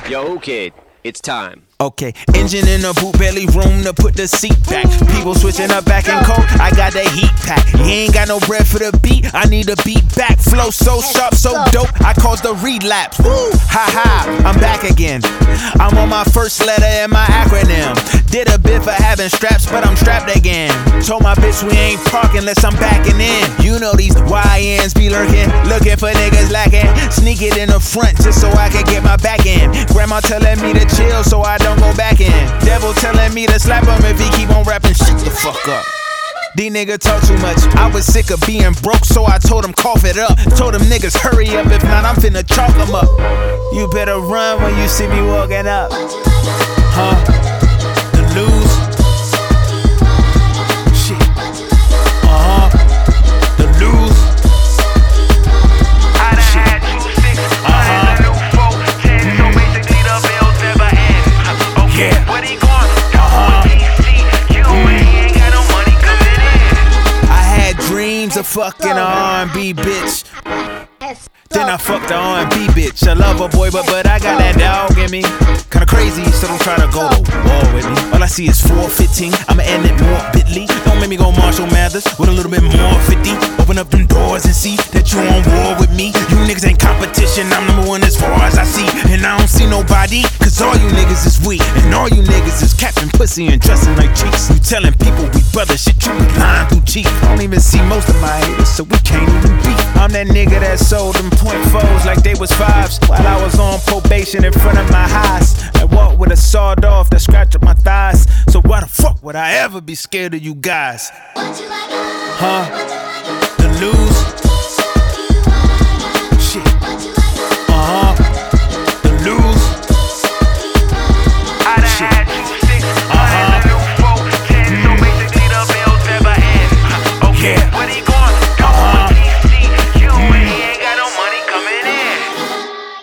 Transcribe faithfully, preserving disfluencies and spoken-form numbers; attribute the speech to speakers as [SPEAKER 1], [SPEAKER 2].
[SPEAKER 1] Yo, kid, it's time.
[SPEAKER 2] Okay, engine in the boot, barely room to put the seat back. People switching up back and cold, I got the heat pack. He ain't got no bread for the beat, I need a beat back. Flow so sharp, so dope, I caused the relapse. Woo! Ha ha, I'm back again. I'm on my first letter in my acronym. Did a bit for having straps, but I'm strapped again. Told my bitch we ain't parking unless I'm backing in. You know these Y Ns be lurking, looking for niggas lacking. Sneak it in the front just so I can get my back in. Grandma telling me to chill so I don't go back in. Devil telling me to slap him if he keep on rapping. Shut the fuck up. These niggas talk too much. I was sick of being broke, so I told them cough it up. Told them niggas hurry up, if not I'm finna chalk them up. You better run when you see me walking up. Huh? The lose. Shit. Uh-huh. The lose.
[SPEAKER 3] I done had two six, uh-huh. A new four, ten, so basically the bills never end. Okay,
[SPEAKER 2] Yeah.
[SPEAKER 3] what he going? Uh-huh. T C, you ain't got no money coming in.
[SPEAKER 2] I had dreams of fucking a R and B bitch. Then I fucked the R and B bitch. I love a boy, but but I got that dog in me. Kinda crazy, so don't try to go to war with me. All I see is four fifteen, I'ma end it more bitly. Don't make me go Marshall Mathers with a little bit more fifty. Open up them doors and see that you on war with me. You niggas ain't competition, I'm number one as far as I see. And I don't see nobody, cause all you niggas is weak. And all you niggas is capping pussy and dressing like cheeks. You telling people we brother shit, you be lying through cheek. I don't even see most of my haters, so we can't even beat. I'm that nigga that sold them point fours like they was fives, while I was on probation in front of my highs. I walked with a sawed off that scratched up my thighs. So why the fuck would I ever be scared of you guys? Huh? The lose? Shit. Uh-huh.